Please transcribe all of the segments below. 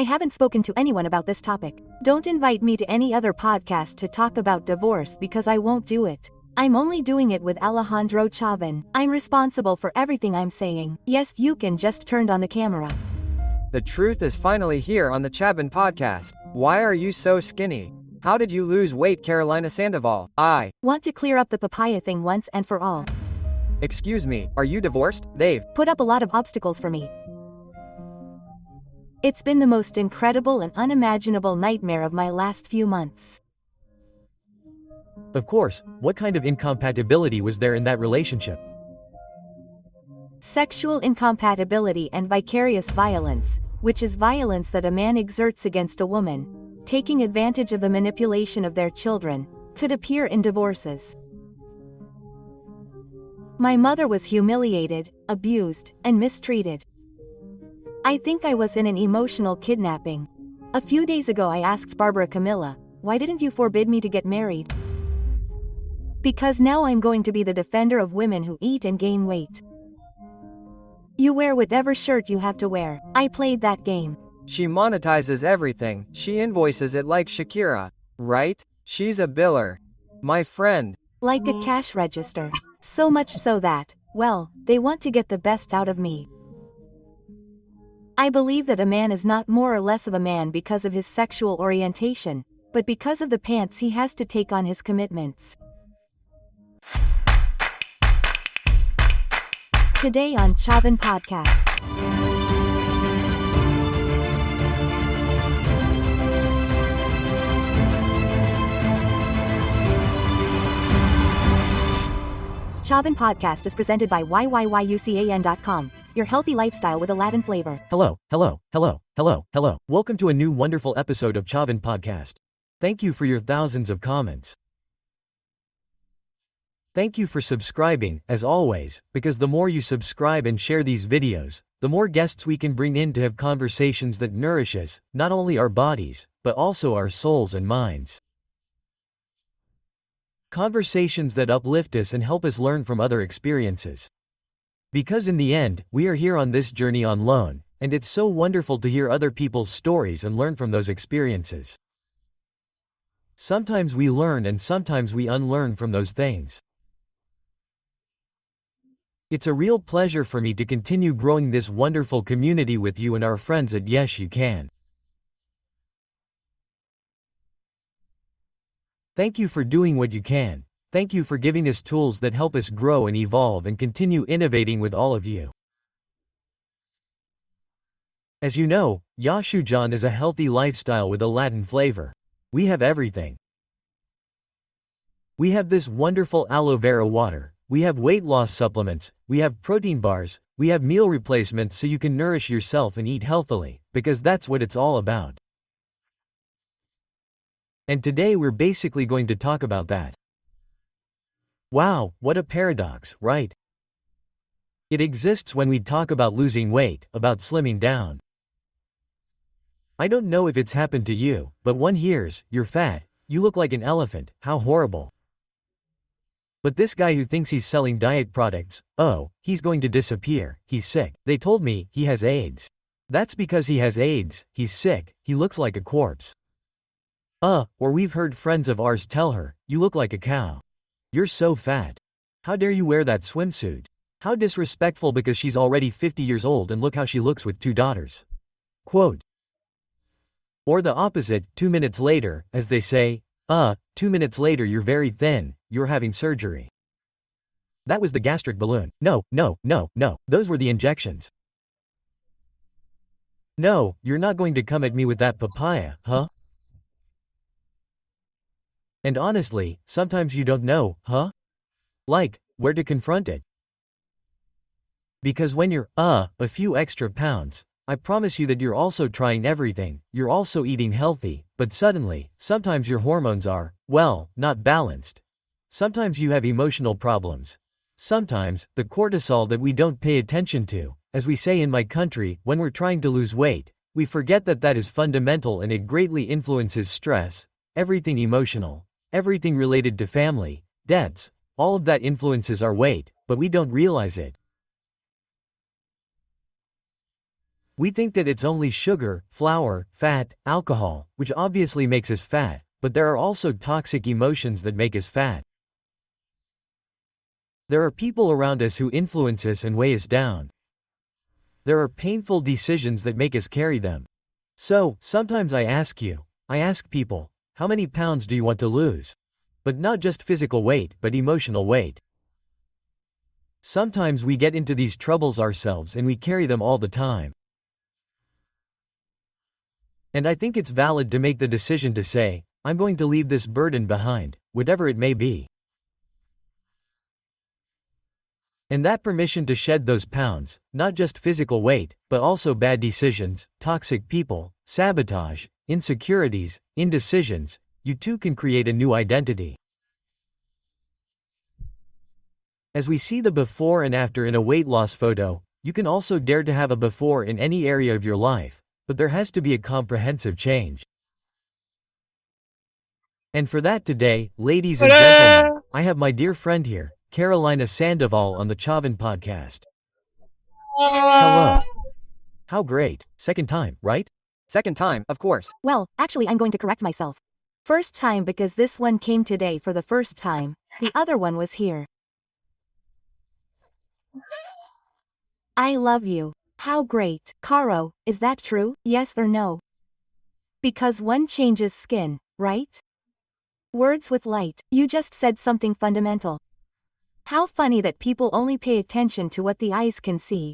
I haven't spoken to anyone about this topic. Don't invite me to any other podcast to talk about divorce because I won't do it. I'm only doing it with Alejandro Chavan. I'm responsible for everything I'm saying. Yes, you can just turned on the camera. The truth is finally here on the Chavan podcast. Why are you so skinny? How did you lose weight, Carolina Sandoval? I want to clear up the papaya thing once and for all. Excuse me, are you divorced? They've put up a lot of obstacles for me. It's been the most incredible and unimaginable nightmare of my last few months. Of course, what kind of incompatibility was there in that relationship? Sexual incompatibility and vicarious violence, which is violence that a man exerts against a woman, taking advantage of the manipulation of their children, could appear in divorces. My mother was humiliated, abused, and mistreated. I think I was in an emotional kidnapping. A few days ago I asked Barbara Camilla, why didn't you forbid me to get married? Because now I'm going to be the defender of women who eat and gain weight. You wear whatever shirt you have to wear. I played that game. She monetizes everything. She invoices it like Shakira, right? She's a biller. My friend. Like a cash register. So much so that, well, they want to get the best out of me. I believe that a man is not more or less of a man because of his sexual orientation, but because of the pants he has to take on his commitments. Today on Chavan Podcast. Chavan Podcast is presented by YYYUCAN.com, your healthy lifestyle with a Latin flavor. Hello. Welcome to a new wonderful episode of Chavan Podcast. Thank you for your thousands of comments. Thank you for subscribing, as always, because the more you subscribe and share these videos, the more guests we can bring in to have conversations that nourishes, not only our bodies, but also our souls and minds. Conversations that uplift us and help us learn from other experiences. Because in the end, we are here on this journey on loan, and it's so wonderful to hear other people's stories and learn from those experiences. Sometimes we learn and sometimes we unlearn from those things. It's a real pleasure for me to continue growing this wonderful community with you and our friends at Yes You Can. Thank you for doing what you can. Thank you for giving us tools that help us grow and evolve and continue innovating with all of you. As you know, Yashujan is a healthy lifestyle with a Latin flavor. We have everything. We have this wonderful aloe vera water, we have weight loss supplements, we have protein bars, we have meal replacements so you can nourish yourself and eat healthily, because that's what it's all about. And today we're basically going to talk about that. Wow, what a paradox, right? It exists when we talk about losing weight, about slimming down. I don't know if it's happened to you, but one hears, you're fat, you look like an elephant, how horrible. But this guy who thinks he's selling diet products, oh, he's going to disappear, he's sick. They told me he has AIDS. That's because he has AIDS, he's sick, he looks like a corpse. Or we've heard friends of ours tell her, you look like a cow. You're so fat. How dare you wear that swimsuit? How disrespectful because she's already 50 years old and look how she looks with 2 daughters. Quote. Or the opposite, 2 minutes later, as they say, 2 minutes later you're very thin, you're having surgery. That was the gastric balloon. No, those were the injections. No, you're not going to come at me with that papaya, huh? And honestly, sometimes you don't know, huh? Like, where to confront it. Because when you're, a few extra pounds, I promise you that you're also trying everything, you're also eating healthy, but suddenly, sometimes your hormones are, well, not balanced. Sometimes you have emotional problems. Sometimes, the cortisol that we don't pay attention to, as we say in my country, when we're trying to lose weight, we forget that that is fundamental and it greatly influences stress, everything emotional. Everything related to family, debts, all of that influences our weight, but we don't realize it. We think that it's only sugar, flour, fat, alcohol, which obviously makes us fat, but there are also toxic emotions that make us fat. There are people around us who influence us and weigh us down. There are painful decisions that make us carry them. So, sometimes I ask people, how many pounds do you want to lose? But not just physical weight, but emotional weight. Sometimes we get into these troubles ourselves and we carry them all the time. And I think it's valid to make the decision to say, I'm going to leave this burden behind, whatever it may be. And that permission to shed those pounds, not just physical weight, but also bad decisions, toxic people, sabotage, insecurities, indecisions, you too can create a new identity. As we see the before and after in a weight loss photo, you can also dare to have a before in any area of your life, but there has to be a comprehensive change. And for that today, ladies and gentlemen, I have my dear friend here, Carolina Sandoval on the Chabin podcast. Hello. How great. Second time, right? Second time, of course. Well, actually I'm going to correct myself. First time because this one came today for the first time, the other one was here. I love you. How great. Caro, is that true? Yes or no? Because one changes skin, right? Words with light. You just said something fundamental. How funny that people only pay attention to what the eyes can see.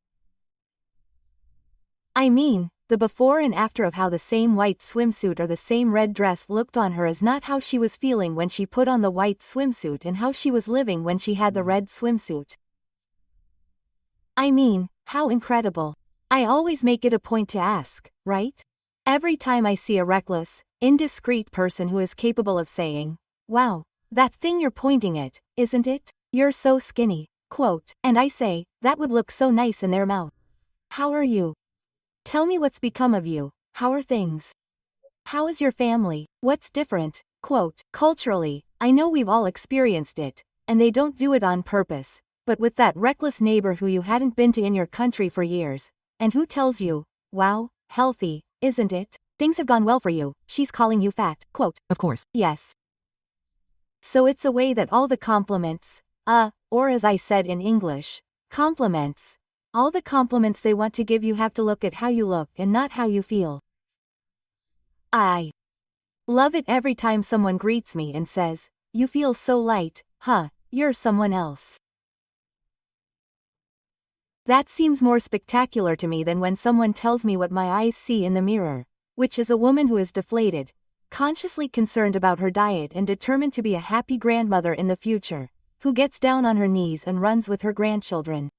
I mean, the before and after of how the same white swimsuit or the same red dress looked on her is not how she was feeling when she put on the white swimsuit and how she was living when she had the red swimsuit. I mean, how incredible. I always make it a point to ask, right? Every time I see a reckless, indiscreet person who is capable of saying, wow, that thing you're pointing at, isn't it? You're so skinny, quote, and I say, that would look so nice in their mouth. How are you? Tell me what's become of you, how are things? How is your family? What's different? Quote, culturally, I know we've all experienced it, and they don't do it on purpose, but with that reckless neighbor who you hadn't been to in your country for years, and who tells you, wow, healthy, isn't it? Things have gone well for you, she's calling you fat, quote, of course, yes. So it's a way that all the compliments, or as I said in English, compliments, all the compliments they want to give you have to look at how you look and not how you feel. I love it every time someone greets me and says, you feel so light, you're someone else. That seems more spectacular to me than when someone tells me what my eyes see in the mirror, which is a woman who is deflated, consciously concerned about her diet and determined to be a happy grandmother in the future, who gets down on her knees and runs with her grandchildren.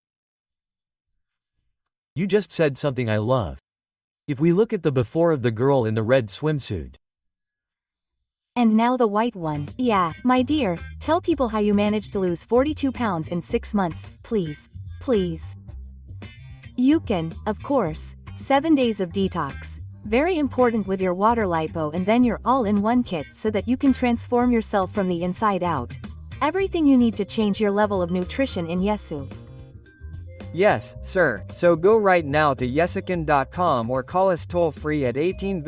You just said something I love. If we look at the before of the girl in the red swimsuit. And now the white one. Yeah, my dear, tell people how you managed to lose 42 pounds in 6 months, please. Please. You can, of course, 7 days of detox. Very important with your water lipo, and then your all-in-one kit so that you can transform yourself from the inside out. Everything you need to change your level of nutrition in Yesu. Yes, sir. So go right now to yesican.com or call us toll-free at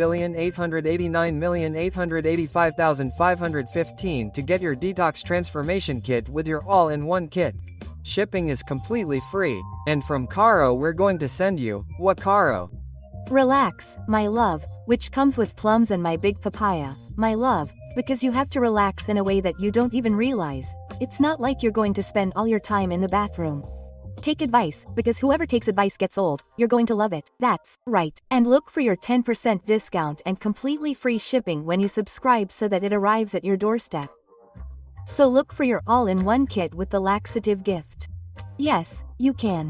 18,889,885,515 to get your detox transformation kit with your all-in-one kit. Shipping is completely free. And from Caro we're going to send you, what Caro? Relax, my love, which comes with plums and my big papaya, my love, because you have to relax in a way that you don't even realize. It's not like you're going to spend all your time in the bathroom. Take advice, because whoever takes advice gets old, you're going to love it, that's right. And look for your 10% discount and completely free shipping when you subscribe so that it arrives at your doorstep. So look for your all-in-one kit with the laxative gift. Yes, you can.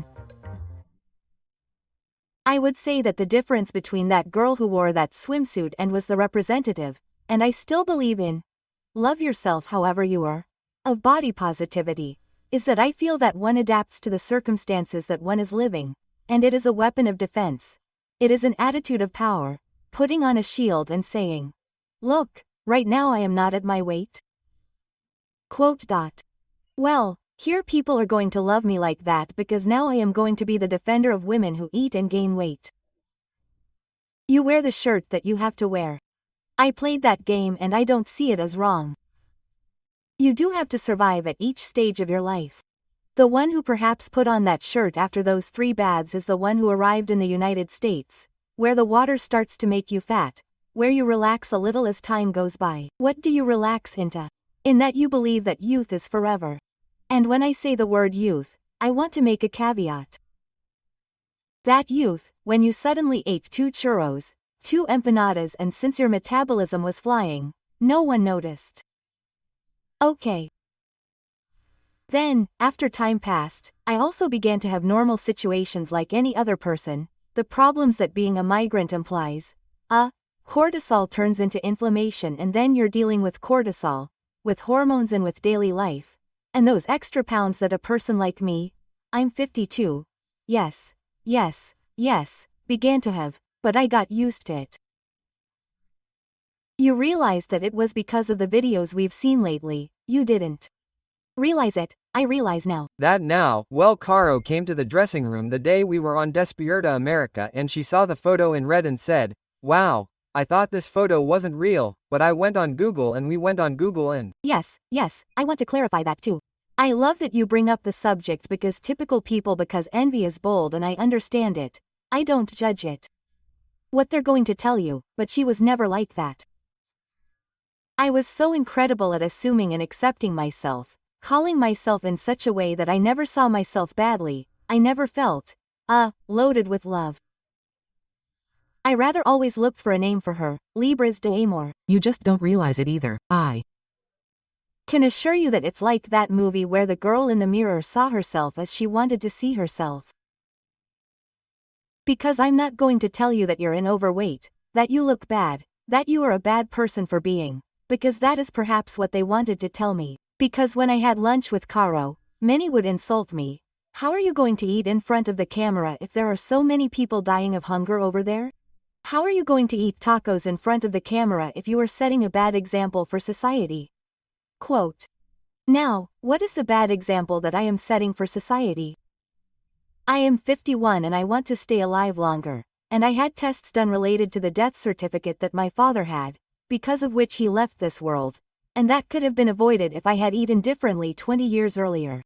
I would say that the difference between that girl who wore that swimsuit and was the representative, and I still believe in, love yourself however you are, of body positivity, is that I feel that one adapts to the circumstances that one is living, and it is a weapon of defense. It is an attitude of power, putting on a shield and saying, look, right now I am not at my weight. Quote. Well, Here people are going to love me like that because now I am going to be the defender of women who eat and gain weight. You wear the shirt that you have to wear. I played that game and I don't see it as wrong. You do have to survive at each stage of your life. The one who perhaps put on that shirt after those 3 baths is the one who arrived in the United States, where the water starts to make you fat, where you relax a little as time goes by. What do you relax into? In that you believe that youth is forever. And when I say the word youth, I want to make a caveat. That youth, when you suddenly ate 2 churros, 2 empanadas, and since your metabolism was flying, no one noticed. Okay. Then, after time passed, I also began to have normal situations like any other person, the problems that being a migrant implies. Cortisol turns into inflammation and then you're dealing with cortisol, with hormones and with daily life, and those extra pounds that a person like me, I'm 52, yes, began to have, but I got used to it. You realized that it was because of the videos we've seen lately, you didn't realize it, I realize now. Well, Caro came to the dressing room the day we were on Despierta America and she saw the photo in red and said, "Wow, I thought this photo wasn't real, but I went on Google and we went on Google and..." Yes, I want to clarify that too. I love that you bring up the subject because typical people because envy is bold and I understand it. I don't judge it. What they're going to tell you, but she was never like that. I was so incredible at assuming and accepting myself, calling myself in such a way that I never saw myself badly, I never felt, loaded with love. I rather always looked for a name for her, Libres de Amor. You just don't realize it either. I can assure you that it's like that movie where the girl in the mirror saw herself as she wanted to see herself. Because I'm not going to tell you that you're in overweight, that you look bad, that you are a bad person for being, because that is perhaps what they wanted to tell me. Because when I had lunch with Caro, many would insult me. How are you going to eat in front of the camera if there are so many people dying of hunger over there? How are you going to eat tacos in front of the camera if you are setting a bad example for society? Quote. Now, what is the bad example that I am setting for society? I am 51 and I want to stay alive longer, and I had tests done related to the death certificate that my father had, because of which he left this world, and that could have been avoided if I had eaten differently 20 years earlier.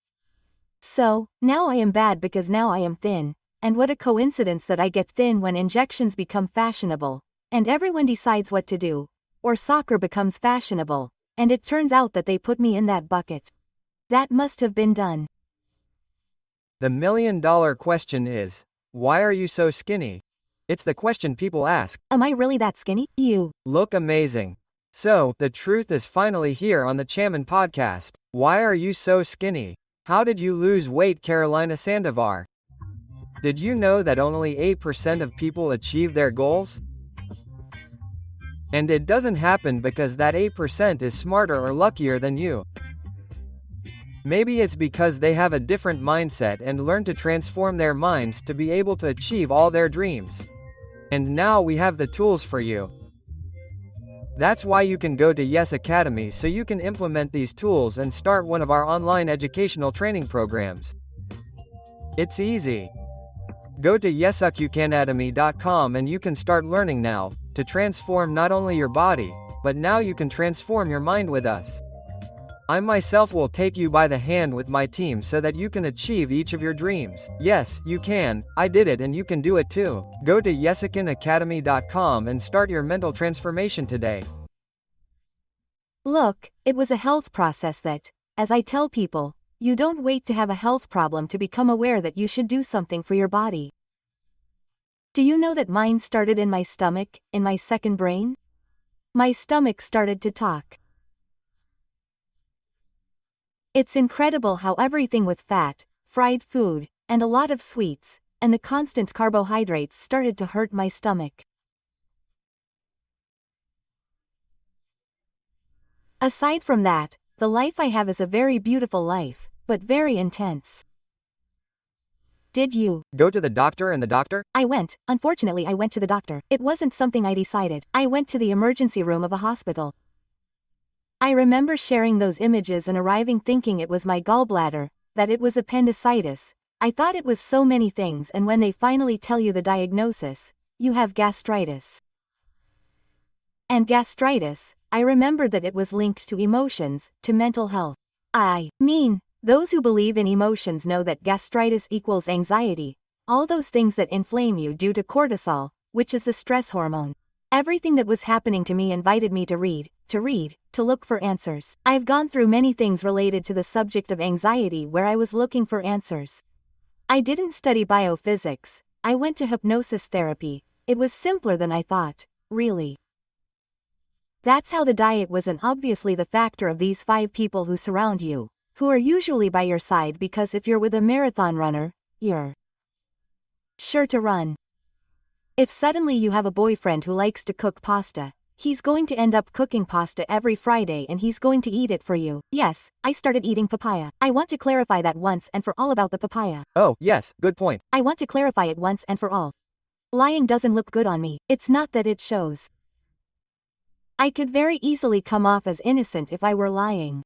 So, now I am bad because now I am thin, and what a coincidence that I get thin when injections become fashionable, and everyone decides what to do, or soccer becomes fashionable, and it turns out that they put me in that bucket. That must have been done. The $1 million question is, why are you so skinny? It's the question people ask. Am I really that skinny? You look amazing. So, the truth is finally here on the Chaman podcast. Why are you so skinny? How did you lose weight, Carolina Sandovar? Did you know that only 8% of people achieve their goals? And it doesn't happen because that 8% is smarter or luckier than you. Maybe it's because they have a different mindset and learn to transform their minds to be able to achieve all their dreams. And now we have the tools for you. That's why you can go to Yes Academy so you can implement these tools and start one of our online educational training programs. It's easy. Go to yesuccanacademy.com and you can start learning now, to transform not only your body, but now you can transform your mind with us. I myself will take you by the hand with my team so that you can achieve each of your dreams. Yes, you can, I did it and you can do it too. Go to yesuccanacademy.com and start your mental transformation today. Look, it was a health process that, as I tell people, you don't wait to have a health problem to become aware that you should do something for your body. Do you know that mine started in my stomach, in my second brain? My stomach started to talk. It's incredible how everything with fat, fried food, and a lot of sweets, and the constant carbohydrates started to hurt my stomach. Aside from that, the life I have is a very beautiful life, but very intense. Did you go to the doctor and the doctor? Unfortunately I went to the doctor. It wasn't something I decided. I went to the emergency room of a hospital. I remember sharing those images and arriving thinking it was my gallbladder, that it was appendicitis. I thought it was so many things, and when they finally tell you the diagnosis, you have gastritis. And gastritis, I remembered that it was linked to emotions, to mental health. I mean, those who believe in emotions know that gastritis equals anxiety, all those things that inflame you due to cortisol, which is the stress hormone. Everything that was happening to me invited me to read, to look for answers. I've gone through many things related to the subject of anxiety where I was looking for answers. I didn't study biophysics, I went to hypnosis therapy. It was simpler than I thought, really. That's how the diet was, and obviously the factor of these 5 people who surround you, who are usually by your side, because if you're with a marathon runner, you're sure to run. If suddenly you have a boyfriend who likes to cook pasta, he's going to end up cooking pasta every Friday and he's going to eat it for you. Yes, I started eating papaya. I want to clarify that once and for all about the papaya. Oh, yes, good point. I want to clarify it once and for all. Lying doesn't look good on me. It's not that it shows. I could very easily come off as innocent if I were lying.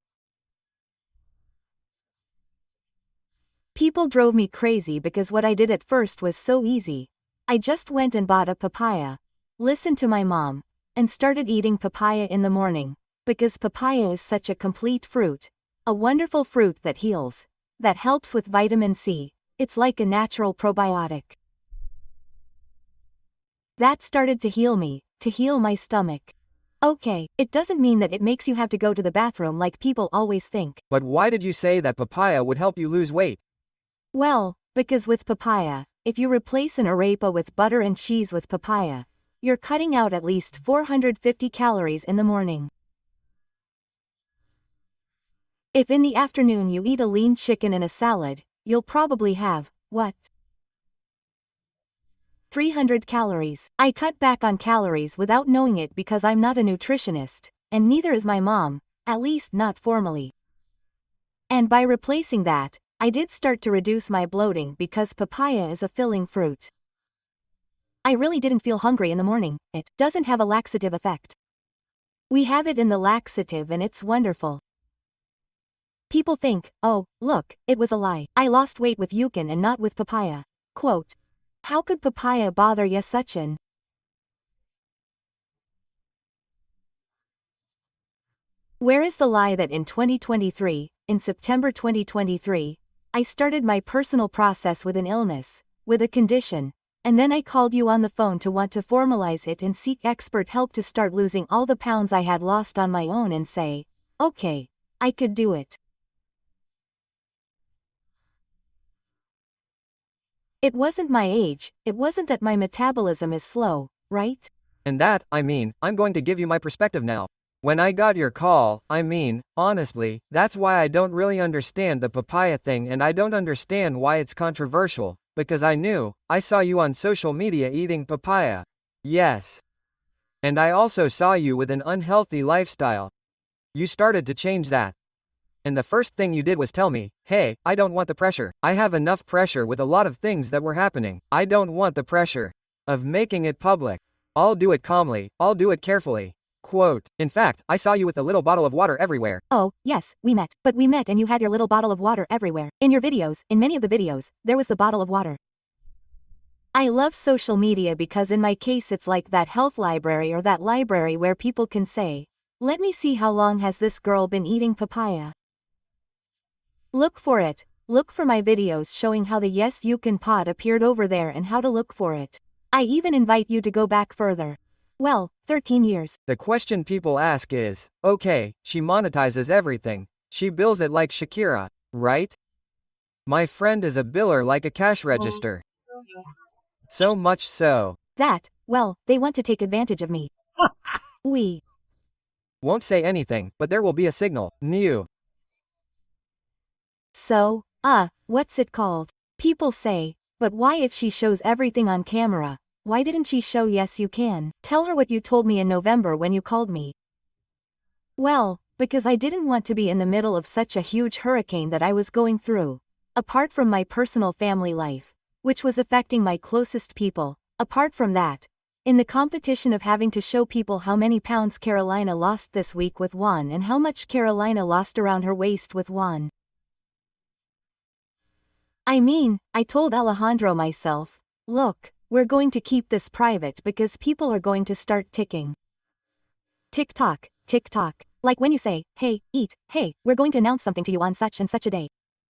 People drove me crazy because what I did at first was so easy. I just went and bought a papaya, listened to my mom, and started eating papaya in the morning, because papaya is such a complete fruit, a wonderful fruit that heals, that helps with vitamin C. It's like a natural probiotic. That started to heal me, to heal my stomach. Okay, it doesn't mean that it makes you have to go to the bathroom like people always think. But why did you say that papaya would help you lose weight? Well, because with papaya, if you replace an arepa with butter and cheese with papaya, you're cutting out at least 450 calories in the morning. If in the afternoon you eat a lean chicken and a salad, you'll probably have, what? 300 calories. I cut back on calories without knowing it because I'm not a nutritionist, and neither is my mom, at least not formally. And by replacing that, I did start to reduce my bloating because papaya is a filling fruit. I really didn't feel hungry in the morning. It doesn't have a laxative effect. We have it in the laxative and it's wonderful. People think, oh, look, it was a lie. I lost weight with Yukon and not with papaya. Quote, how could papaya bother ya, Sachin? Where is the lie that in 2023, in September 2023, I started my personal process with an illness, with a condition, and then I called you on the phone to want to formalize it and seek expert help to start losing all the pounds I had lost on my own and say, okay, I could do it. It wasn't my age, it wasn't that my metabolism is slow, right? And that, I'm going to give you my perspective now. When I got your call, honestly, that's why I don't really understand the papaya thing, and I don't understand why it's controversial, because I saw you on social media eating papaya. Yes. And I also saw you with an unhealthy lifestyle. You started to change that. And the first thing you did was tell me, hey, I don't want the pressure. I have enough pressure with a lot of things that were happening. I don't want the pressure of making it public. I'll do it calmly, I'll do it carefully. Quote, in fact, I saw you with a little bottle of water everywhere. Oh, yes, we met. But we met and you had your little bottle of water everywhere. In your videos, in many of the videos, there was the bottle of water. I love social media because in my case it's like that health library or that library where people can say, let me see how long has this girl been eating papaya. Look for it. Look for my videos showing how the Yes You Can pod appeared over there and how to look for it. I even invite you to go back further. Well, 13 years. The question people ask is, okay, she monetizes everything. She bills it like Shakira, right? My friend is a biller like a cash register. So much so that, well, they want to take advantage of me. We won't say anything, but there will be a signal. New. So, what's it called? People say, but why if she shows everything on camera, why didn't she show Yes You Can? Tell her what you told me in November when you called me. Well, because I didn't want to be in the middle of such a huge hurricane that I was going through. Apart from my personal family life, which was affecting my closest people, apart from that, In the competition of having to show people how many pounds Carolina lost this week with Juan and how much Carolina lost around her waist with Juan. I told Alejandro myself, look, we're going to keep this private because people are going to start ticking. Tick-tock, tick-tock. Like when you say, hey, eat, hey, we're going to announce something to you on such and such a day.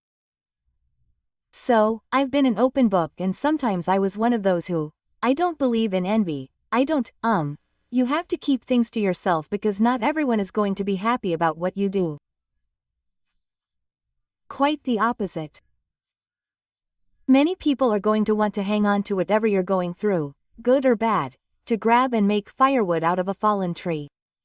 So, I've been an open book and sometimes I was one of those who, I don't believe in envy, you have to keep things to yourself because not everyone is going to be happy about what you do. Quite the opposite. Many people are going to want to hang on to whatever you're going through, good or bad, to grab and make firewood out of a fallen tree.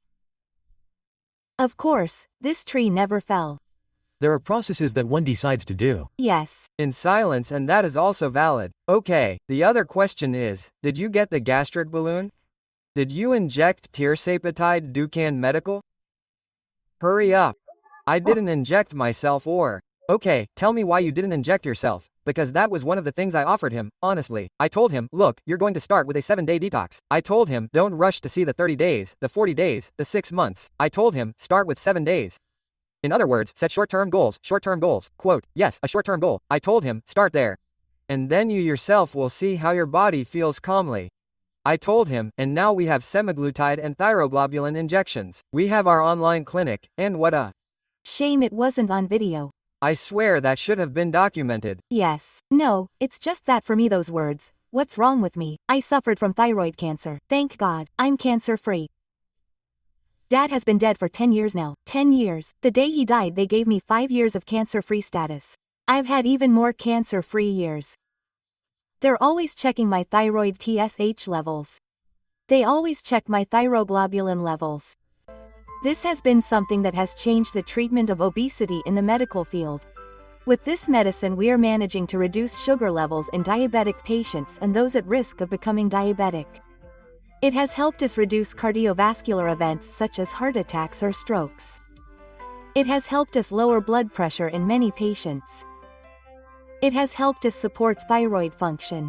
Of course, this tree never fell. There are processes that one decides to do. Yes. In silence, and that is also valid. Okay, the other question is, did you get the gastric balloon? Did you inject tirzepatide Dukan Medical? Hurry up. I didn't inject myself or... Okay, tell me why you didn't inject yourself, because that was one of the things I offered him, honestly. I told him, look, you're going to start with a 7-day detox. I told him, don't rush to see the 30 days, the 40 days, the 6 months. I told him, start with 7 days. In other words, set short-term goals, quote, yes, a short-term goal. I told him, start there. And then you yourself will see how your body feels calmly. I told him, and now we have semaglutide and thyroglobulin injections. We have our online clinic, and what a... Shame it wasn't on video. I swear that should have been documented. Yes. No, it's just that for me those words. What's wrong with me? I suffered from thyroid cancer. Thank God, I'm cancer-free. Dad has been dead for 10 years now. 10 years. The day he died they gave me 5 years of cancer-free status. I've had even more cancer-free years. They're always checking my thyroid TSH levels. They always check my thyroglobulin levels. This has been something that has changed the treatment of obesity in the medical field. With this medicine we are managing to reduce sugar levels in diabetic patients and those at risk of becoming diabetic. It has helped us reduce cardiovascular events such as heart attacks or strokes. It has helped us lower blood pressure in many patients. It has helped us support thyroid function.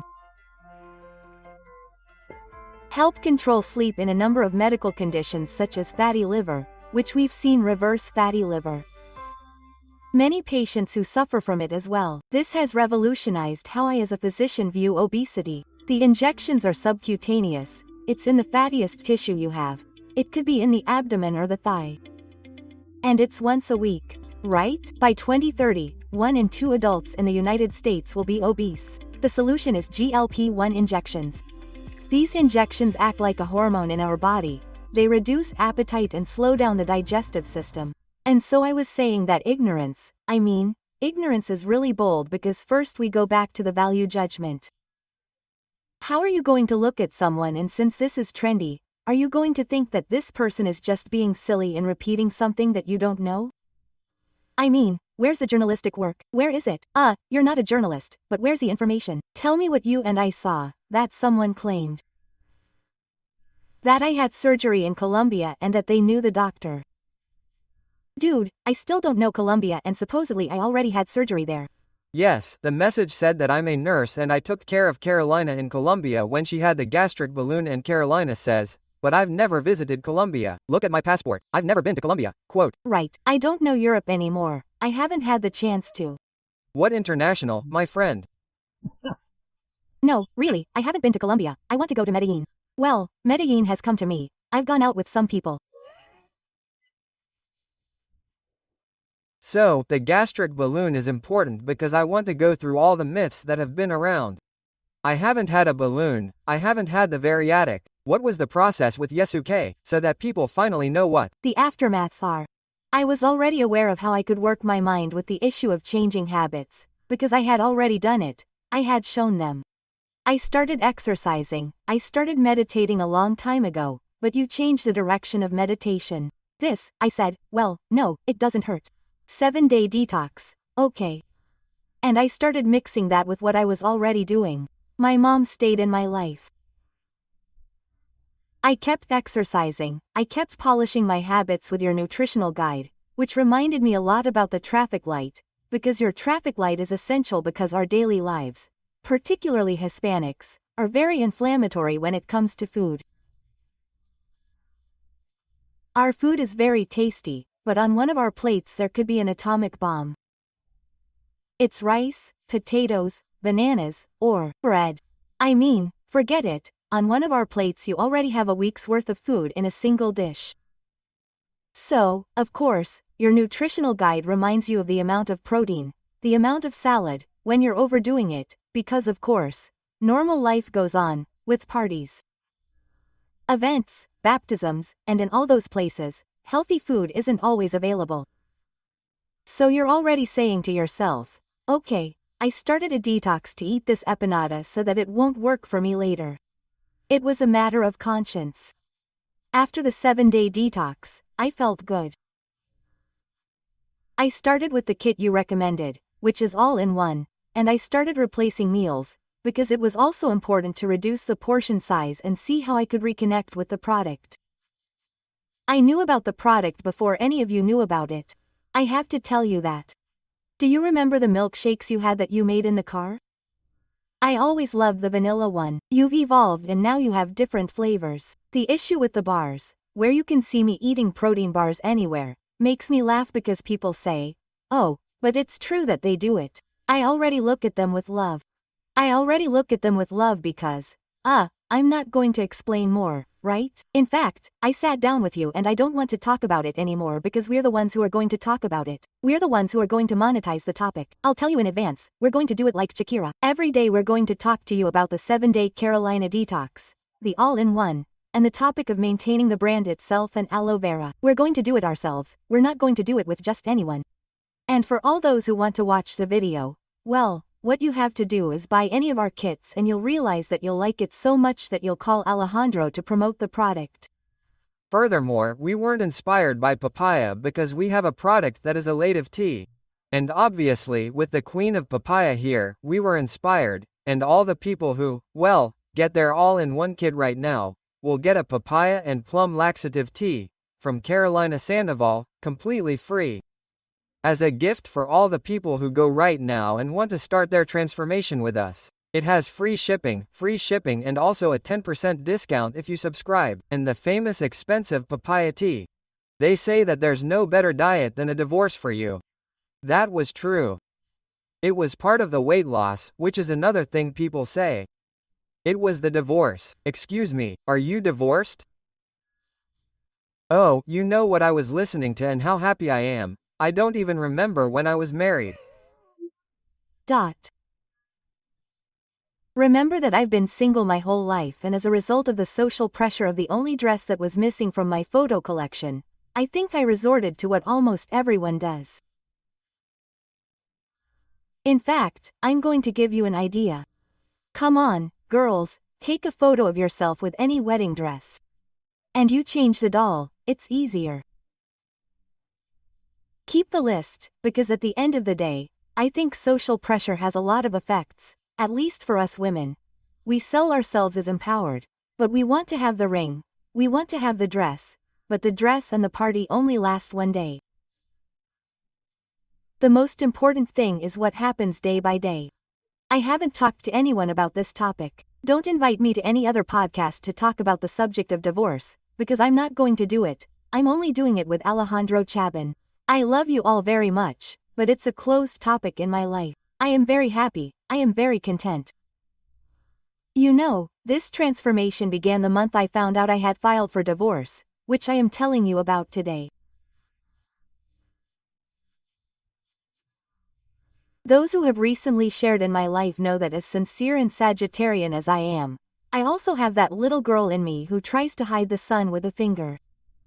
Help control sleep in a number of medical conditions such as fatty liver, which we've seen reverse fatty liver. Many patients who suffer from it as well. This has revolutionized how I as a physician view obesity. The injections are subcutaneous. It's in the fattiest tissue you have. It could be in the abdomen or the thigh. And it's once a week, right? By 2030, 1 in 2 adults in the United States will be obese. The solution is GLP-1 injections. These injections act like a hormone in our body. They reduce appetite and slow down the digestive system. And so I was saying that ignorance is really bold because first we go back to the value judgment. How are you going to look at someone and since this is trendy, are you going to think that this person is just being silly and repeating something that you don't know? Where's the journalistic work? Where is it? You're not a journalist, but where's the information? Tell me what you and I saw, that someone claimed. That I had surgery in Colombia and that they knew the doctor. Dude, I still don't know Colombia and supposedly I already had surgery there. Yes, the message said that I'm a nurse and I took care of Carolina in Colombia when she had the gastric balloon and Carolina says, but I've never visited Colombia. Look at my passport. I've never been to Colombia. Quote. Right, I don't know Europe anymore. I haven't had the chance to. What international, my friend? No, really, I haven't been to Colombia. I want to go to Medellin. Well, Medellin has come to me. I've gone out with some people. So, the gastric balloon is important because I want to go through all the myths that have been around. I haven't had a balloon, I haven't had the bariatric. What was the process with Yasuke, so that people finally know what the aftermaths are? I was already aware of how I could work my mind with the issue of changing habits, because I had already done it. I had shown them. I started exercising, I started meditating a long time ago, but you changed the direction of meditation. This, I said, well, no, it doesn't hurt. 7-day detox, okay. And I started mixing that with what I was already doing. My mom stayed in my life. I kept exercising, I kept polishing my habits with your nutritional guide, which reminded me a lot about the traffic light, because your traffic light is essential because our daily lives, particularly Hispanics, are very inflammatory when it comes to food. Our food is very tasty, but on one of our plates there could be an atomic bomb. It's rice, potatoes, bananas, or bread. I mean, forget it, on one of our plates you already have a week's worth of food in a single dish. So, of course, your nutritional guide reminds you of the amount of protein, the amount of salad, when you're overdoing it, because of course, normal life goes on, with parties, events, baptisms, and in all those places, healthy food isn't always available. So you're already saying to yourself, okay, I started a detox to eat this empanada so that it won't work for me later. It was a matter of conscience. After the 7-day detox, I felt good. I started with the kit you recommended, which is all in one, and I started replacing meals, because it was also important to reduce the portion size and see how I could reconnect with the product. I knew about the product before any of you knew about it. I have to tell you that. Do you remember the milkshakes you had that you made in the car? I always loved the vanilla one. You've evolved and now you have different flavors. The issue with the bars, where you can see me eating protein bars anywhere, makes me laugh because people say, oh, but it's true that they do it. I already look at them with love. Because, I'm not going to explain more, right? In fact, I sat down with you and I don't want to talk about it anymore because we're the ones who are going to talk about it. We're the ones who are going to monetize the topic. I'll tell you in advance, we're going to do it like Shakira. Every day we're going to talk to you about the 7-day Carolina detox, the all-in-one, and the topic of maintaining the brand itself and aloe vera. We're going to do it ourselves, we're not going to do it with just anyone. And for all those who want to watch the video, well, what you have to do is buy any of our kits and you'll realize that you'll like it so much that you'll call Alejandro to promote the product. Furthermore, we weren't inspired by papaya because we have a product that is elative tea. And obviously, with the queen of papaya here, we were inspired, and all the people who, well, get their all-in-one kit right now, will get a papaya and plum laxative tea, from Carolina Sandoval, completely free. As a gift for all the people who go right now and want to start their transformation with us. It has free shipping and also a 10% discount if you subscribe, and the famous expensive papaya tea. They say that there's no better diet than a divorce for you. That was true. It was part of the weight loss, which is another thing people say. It was the divorce. Excuse me, are you divorced? Oh, you know what I was listening to and how happy I am. I don't even remember when I was married. Remember that I've been single my whole life, and as a result of the social pressure of the only dress that was missing from my photo collection, I think I resorted to what almost everyone does. In fact, I'm going to give you an idea. Come on, girls, take a photo of yourself with any wedding dress. And you change the doll, it's easier. Keep the list, because at the end of the day, I think social pressure has a lot of effects, at least for us women. We sell ourselves as empowered, but we want to have the ring, we want to have the dress, but the dress and the party only last one day. The most important thing is what happens day by day. I haven't talked to anyone about this topic. Don't invite me to any other podcast to talk about the subject of divorce, because I'm not going to do it. I'm only doing it with Alejandro Chabin. I love you all very much, but it's a closed topic in my life. I am very happy, I am very content. You know, this transformation began the month I found out I had filed for divorce, which I am telling you about today. Those who have recently shared in my life know that as sincere and Sagittarian as I am, I also have that little girl in me who tries to hide the sun with a finger.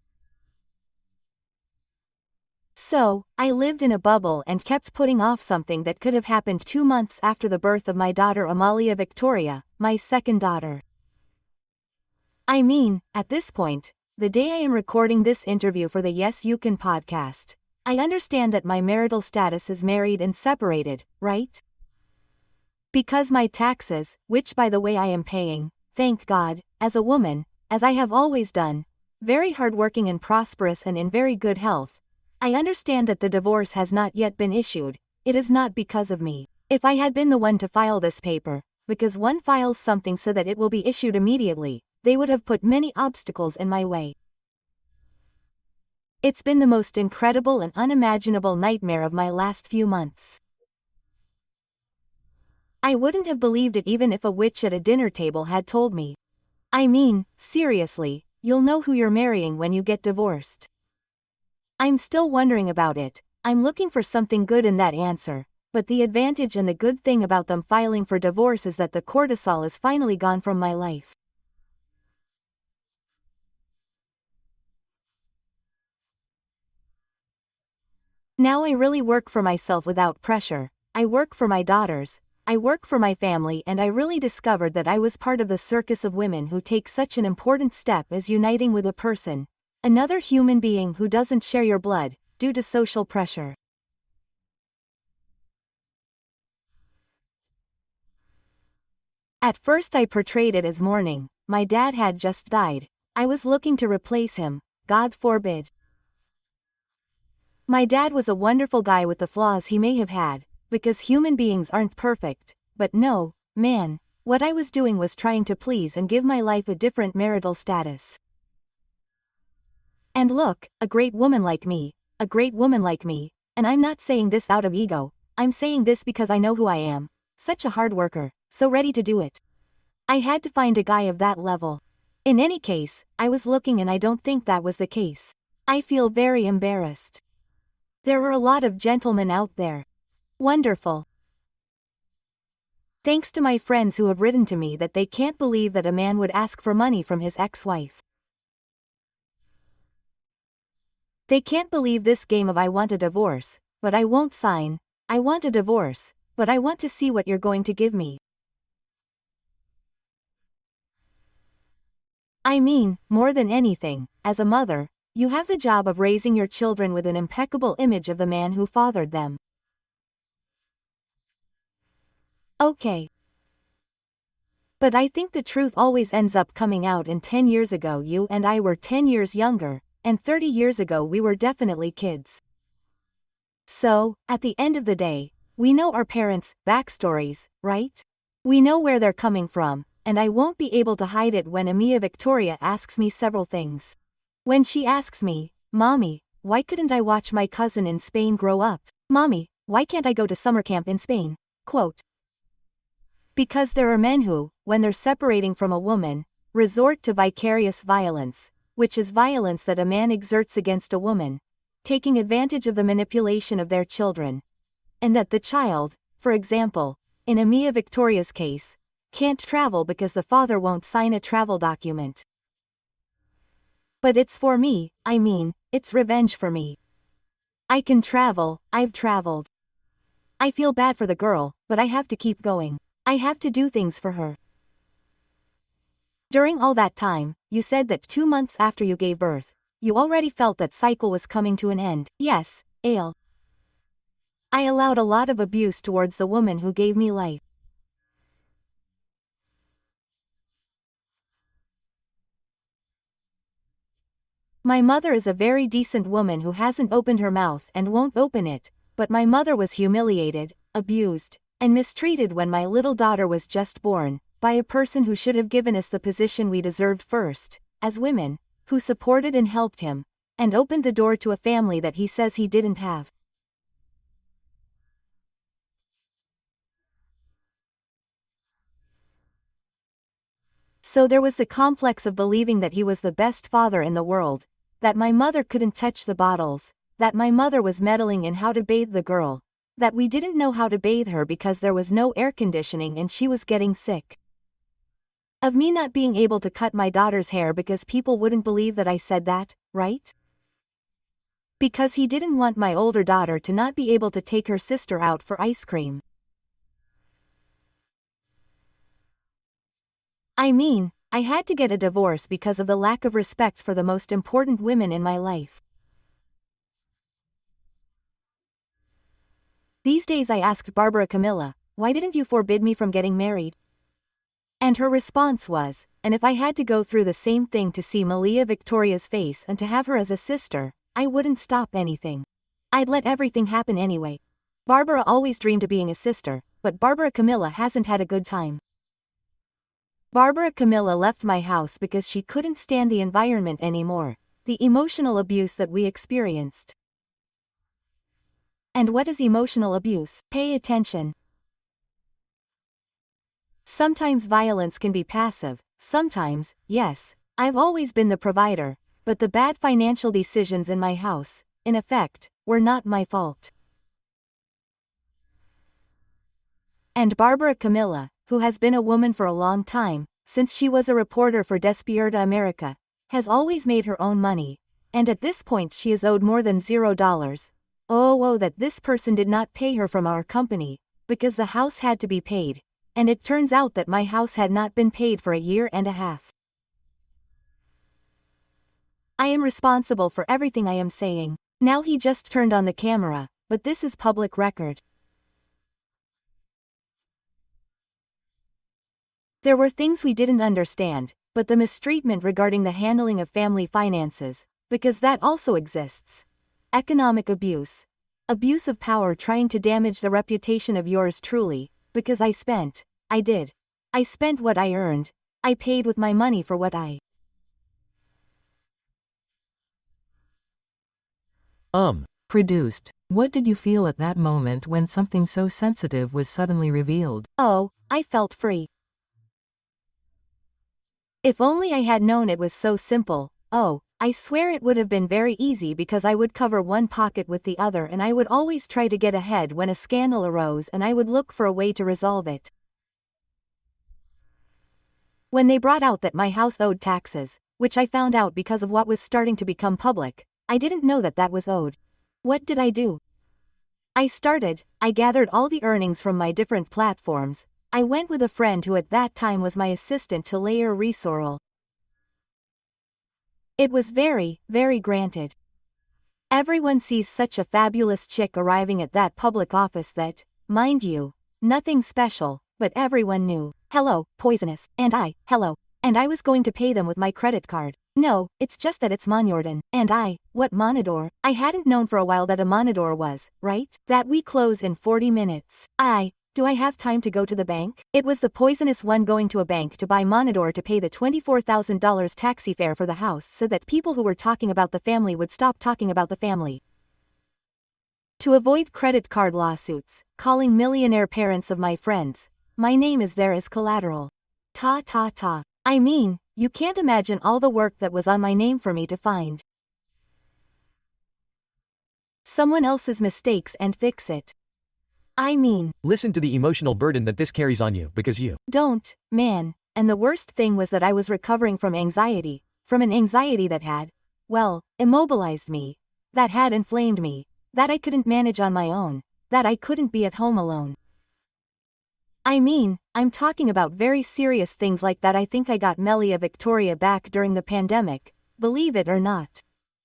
So, I lived in a bubble and kept putting off something that could have happened 2 months after the birth of my daughter Amalia Victoria, my second daughter. I mean, at this point, the day I am recording this interview for the Yes You Can podcast, I understand that my marital status is married and separated, right? Because my taxes, which by the way I am paying, thank God, as a woman, as I have always done, very hardworking and prosperous and in very good health, I understand that the divorce has not yet been issued. It is not because of me. If I had been the one to file this paper, because one files something so that it will be issued immediately, they would have put many obstacles in my way. It's been the most incredible and unimaginable nightmare of my last few months. I wouldn't have believed it even if a witch at a dinner table had told me. I mean, seriously, you'll know who you're marrying when you get divorced. I'm still wondering about it. I'm looking for something good in that answer, but the advantage and the good thing about them filing for divorce is that the cortisol is finally gone from my life. Now I really work for myself without pressure. I work for my daughters, I work for my family, and I really discovered that I was part of the circus of women who take such an important step as uniting with a person, another human being who doesn't share your blood, due to social pressure. At first I portrayed it as mourning. My dad had just died. I was looking to replace him, God forbid. My dad was a wonderful guy with the flaws he may have had, because human beings aren't perfect, but no, man, what I was doing was trying to please and give my life a different marital status. And look, a great woman like me, and I'm not saying this out of ego, I'm saying this because I know who I am, such a hard worker, so ready to do it. I had to find a guy of that level. In any case, I was looking and I don't think that was the case. I feel very embarrassed. There were a lot of gentlemen out there. Wonderful. Thanks to my friends who have written to me that they can't believe that a man would ask for money from his ex-wife. They can't believe this game of I want a divorce, but I won't sign, I want a divorce, but I want to see what you're going to give me. I mean, more than anything, as a mother, you have the job of raising your children with an impeccable image of the man who fathered them. Okay. But I think the truth always ends up coming out, and 10 years ago you and I were 10 years younger, and 30 years ago we were definitely kids. So, at the end of the day, we know our parents' backstories, right? We know where they're coming from, and I won't be able to hide it when Amia Victoria asks me several things. When she asks me, Mommy, why couldn't I watch my cousin in Spain grow up? Mommy, why can't I go to summer camp in Spain? Quote. Because there are men who, when they're separating from a woman, resort to vicarious violence, which is violence that a man exerts against a woman, taking advantage of the manipulation of their children. And that the child, for example, in Amia Victoria's case, can't travel because the father won't sign a travel document. But it's for me, I mean, it's revenge for me. I can travel, I've traveled. I feel bad for the girl, but I have to keep going. I have to do things for her. During all that time, you said that 2 months after you gave birth, you already felt that cycle was coming to an end. Yes, Ale. I allowed a lot of abuse towards the woman who gave me life. My mother is a very decent woman who hasn't opened her mouth and won't open it, but my mother was humiliated, abused, and mistreated when my little daughter was just born, by a person who should have given us the position we deserved first, as women, who supported and helped him, and opened the door to a family that he says he didn't have. So there was the complex of believing that he was the best father in the world, that my mother couldn't touch the bottles, that my mother was meddling in how to bathe the girl, that we didn't know how to bathe her because there was no air conditioning and she was getting sick. Of me not being able to cut my daughter's hair because people wouldn't believe that I said that, right? Because he didn't want my older daughter to not be able to take her sister out for ice cream. I mean, I had to get a divorce because of the lack of respect for the most important women in my life. These days I asked Barbara Camilla, why didn't you forbid me from getting married? And her response was, and if I had to go through the same thing to see Malia Victoria's face and to have her as a sister, I wouldn't stop anything. I'd let everything happen anyway. Barbara always dreamed of being a sister, but Barbara Camilla hasn't had a good time. Barbara Camilla left my house because she couldn't stand the environment anymore, the emotional abuse that we experienced. And what is emotional abuse? Pay attention. Sometimes violence can be passive, sometimes, yes, I've always been the provider, but the bad financial decisions in my house, in effect, were not my fault. And Barbara Camilla, who has been a woman for a long time, since she was a reporter for Despierta America, has always made her own money, and at this point she is owed more than $0. Oh, that this person did not pay her from our company, because the house had to be paid, and it turns out that my house had not been paid for a year and a half. I am responsible for everything I am saying. Now he just turned on the camera, but this is public record. There were things we didn't understand, but the mistreatment regarding the handling of family finances, because that also exists. Economic abuse. Abuse of power trying to damage the reputation of yours truly, because I spent what I earned, I paid with my money for what I produced. What did you feel at that moment when something so sensitive was suddenly revealed? Oh, I felt free. If only I had known it was so simple. Oh, I swear it would have been very easy because I would cover one pocket with the other and I would always try to get ahead when a scandal arose and I would look for a way to resolve it. When they brought out that my house owed taxes, which I found out because of what was starting to become public, I didn't know that that was owed. What did I do? I gathered all the earnings from my different platforms. I went with a friend who at that time was my assistant to layer Resorel. It was very, very granted. Everyone sees such a fabulous chick arriving at that public office that, mind you, nothing special, but everyone knew. Hello, Poisonous, and I was going to pay them with my credit card. No, it's just that it's Monjordan, and what Monador? I hadn't known for a while that a Monador was, right? That we close in 40 minutes. Do I have time to go to the bank? It was the Poisonous one going to a bank to buy Monador to pay the $24,000 taxi fare for the house so that people who were talking about the family would stop talking about the family. To avoid credit card lawsuits, calling millionaire parents of my friends, my name is there as collateral. I mean, you can't imagine all the work that was on my name for me to find someone else's mistakes and fix it. I mean, Listen to the emotional burden that this carries on you because you don't, man, and the worst thing was that I was recovering from anxiety, from an anxiety that had, immobilized me, that had inflamed me, that I couldn't manage on my own, that I couldn't be at home alone. I mean, I'm talking about very serious things like that. I think I got Melia Victoria back during the pandemic, believe it or not.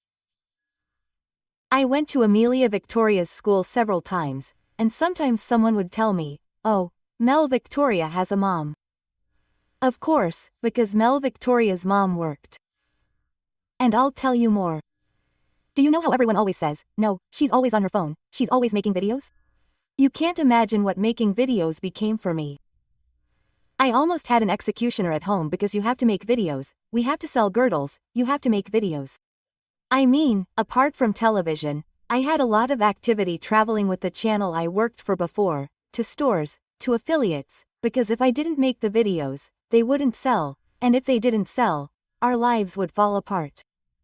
I went to Amelia Victoria's school several times, and sometimes someone would tell me, oh, Mel Victoria has a mom. Of course, because Mel Victoria's mom worked. And I'll tell you more. Do you know how everyone always says, no, she's always on her phone, she's always making videos? You can't imagine what making videos became for me. I almost had an executioner at home because you have to make videos, we have to sell girdles, you have to make videos. I mean, apart from television, I had a lot of activity traveling with the channel I worked for before, to stores, to affiliates, because if I didn't make the videos, they wouldn't sell, and if they didn't sell, our lives would fall apart.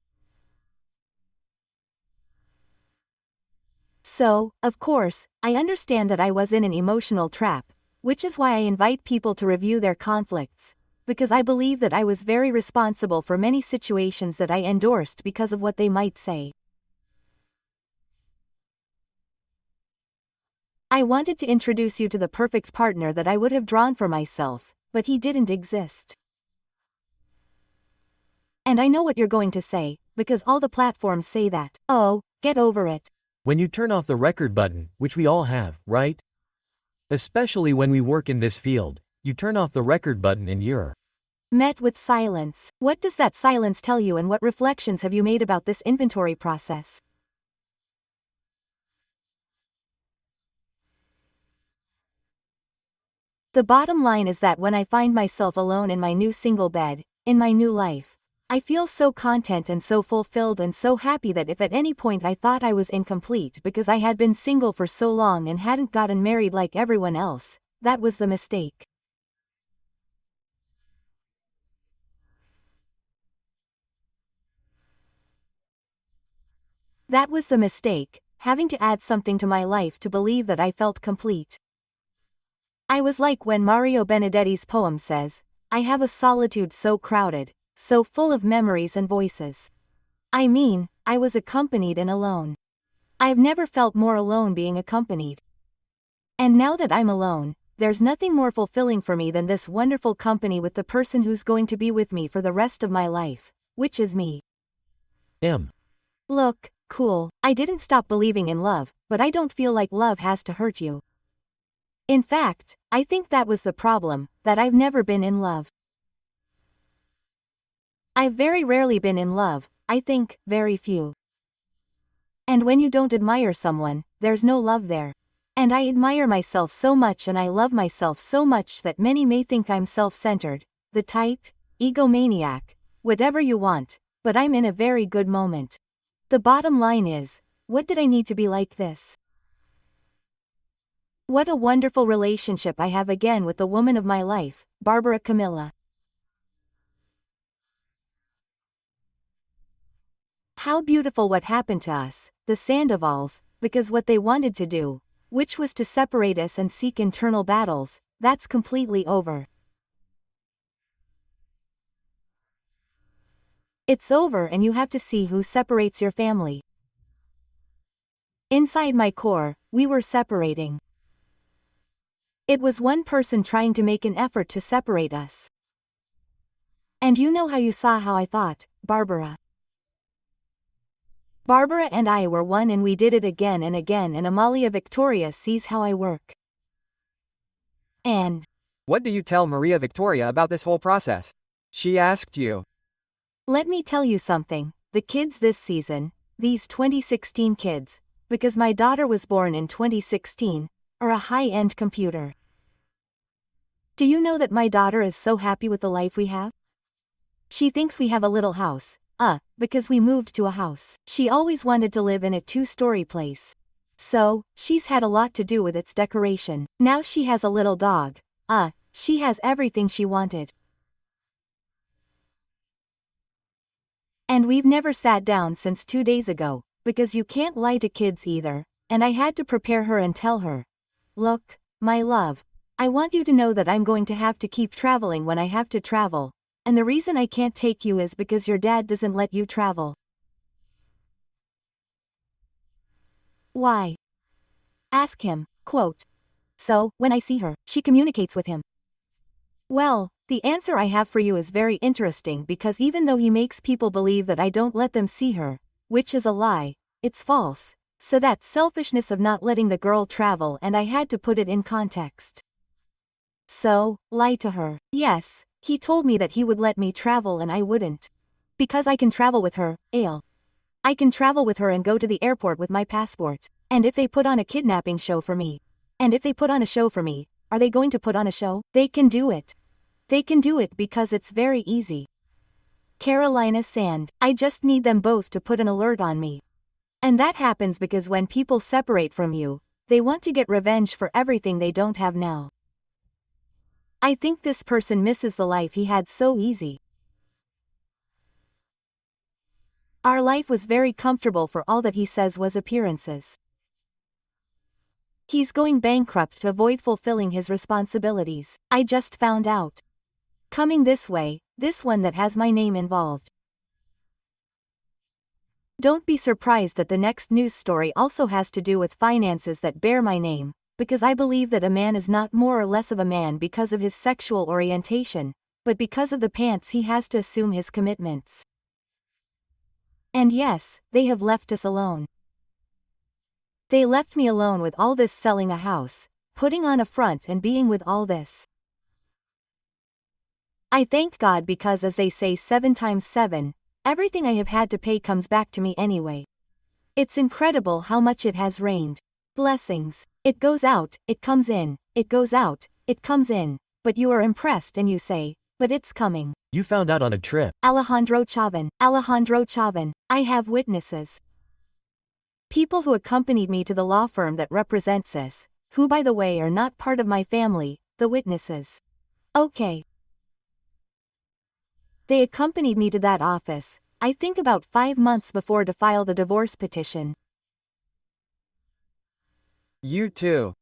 So, of course, I understand that I was in an emotional trap, which is why I invite people to review their conflicts, because I believe that I was very responsible for many situations that I endorsed because of what they might say. I wanted to introduce you to the perfect partner that I would have drawn for myself, but he didn't exist. And I know what you're going to say, because all the platforms say that. Oh, get over it. When you turn off the record button, which we all have, right? Especially when we work in this field, you turn off the record button and you're met with silence. What does that silence tell you and what reflections have you made about this inventory process? The bottom line is that when I find myself alone in my new single bed, in my new life, I feel so content and so fulfilled and so happy that if at any point I thought I was incomplete because I had been single for so long and hadn't gotten married like everyone else, that was the mistake. That was the mistake, having to add something to my life to believe that I felt complete. I was like when Mario Benedetti's poem says, I have a solitude so crowded, so full of memories and voices. I mean, I was accompanied and alone. I've never felt more alone being accompanied. And now that I'm alone, there's nothing more fulfilling for me than this wonderful company with the person who's going to be with me for the rest of my life, which is me. Look, cool, I didn't stop believing in love, but I don't feel like love has to hurt you. In fact, I think that was the problem, that I've never been in love. I've very rarely been in love, I think, very few. And when you don't admire someone, there's no love there. And I admire myself so much and I love myself so much that many may think I'm self-centered, the type, egomaniac, whatever you want, but I'm in a very good moment. The bottom line is, what did I need to be like this? What a wonderful relationship I have again with the woman of my life, Barbara Camilla. How beautiful what happened to us, the Sandovals, because what they wanted to do, which was to separate us and seek internal battles, that's completely over. It's over and you have to see who separates your family. Inside my core, we were separating. It was one person trying to make an effort to separate us. And you know how you saw how I thought, Barbara. Barbara and I were one and we did it again and again and Amalia Victoria sees how I work. And What do you tell Maria Victoria about this whole process? She asked you. let me tell you something, the kids this season, these 2016 kids, because my daughter was born in 2016, are a high-end computer. Do you know that my daughter is so happy with the life we have? She thinks we have a little house, because we moved to a house. She always wanted to live in a 2-story place. So, she's had a lot to do with its decoration. Now she has a little dog, she has everything she wanted. And we've never sat down since 2 days ago, because you can't lie to kids either, and I had to prepare her and tell her. Look, my love, I want you to know that I'm going to have to keep traveling when I have to travel, and the reason I can't take you is because your dad doesn't let you travel. Why? Ask him, quote. So, when I see her, she communicates with him. Well, the answer I have for you is very interesting because even though he makes people believe that I don't let them see her, which is a lie, it's false, so that's selfishness of not letting the girl travel and I had to put it in context. So, lie to her. Yes, he told me that he would let me travel and I wouldn't. Because I can travel with her, Ale. I can travel with her and go to the airport with my passport. And if they put on a kidnapping show for me. And if they put on a show for me, are they going to put on a show? They can do it. They can do it because it's very easy. Carolina Sand, I just need them both to put an alert on me. And that happens because when people separate from you, they want to get revenge for everything they don't have now. I think this person misses the life he had so easy. Our life was very comfortable for all that he says was appearances. He's going bankrupt to avoid fulfilling his responsibilities. I just found out. Coming this way, this one that has my name involved. Don't be surprised that the next news story also has to do with finances that bear my name, because I believe that a man is not more or less of a man because of his sexual orientation, but because of the pants he has to assume his commitments. And yes, they have left us alone. They left me alone with all this selling a house, putting on a front and being with all this. I thank God because as they say 7 times 7, everything I have had to pay comes back to me anyway. It's incredible how much it has rained. Blessings. It goes out, it comes in, it goes out, It comes in. But you are impressed and you say, but it's coming. You found out on a trip. Alejandro Chauvin, I have witnesses. People who accompanied me to the law firm that represents us, who by the way are not part of my family, the witnesses. Okay. They accompanied me to that office, I think about 5 months before to file the divorce petition. You too.